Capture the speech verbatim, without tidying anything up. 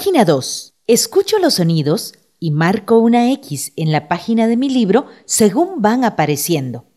Página dos. Escucho los sonidos y marco una X en la página de mi libro según van apareciendo.